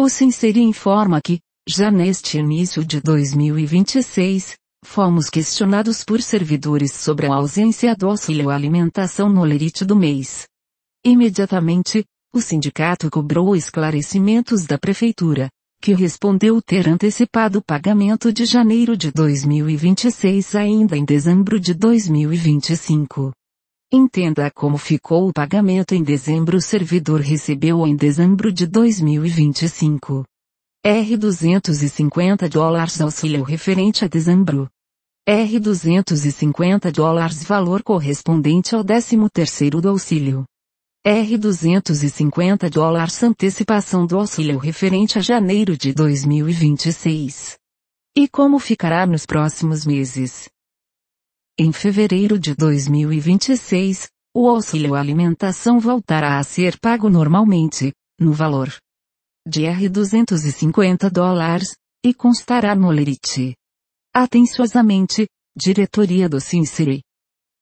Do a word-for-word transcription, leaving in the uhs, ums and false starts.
O Sinceri informa que, já neste início de dois mil e vinte e seis, fomos questionados por servidores sobre a ausência do auxílio alimentação no lerite do mês. Imediatamente, o sindicato cobrou esclarecimentos da prefeitura, que respondeu ter antecipado o pagamento de janeiro de dois mil e vinte e seis ainda em dezembro de dois mil e vinte e cinco. Entenda como ficou o pagamento em dezembro. O servidor recebeu em dezembro de dois mil e vinte e cinco. R duzentos e cinquenta dólares auxílio referente a dezembro. R duzentos e cinquenta dólares valor correspondente ao décimo terceiro do auxílio. R duzentos e cinquenta dólares antecipação do auxílio referente a janeiro de dois mil e vinte e seis. E como ficará nos próximos meses? Em fevereiro de dois mil e vinte e seis, o auxílio alimentação voltará a ser pago normalmente, no valor de R duzentos e cinquenta dólares, e constará no lerite. Atenciosamente, Diretoria do Sinceri.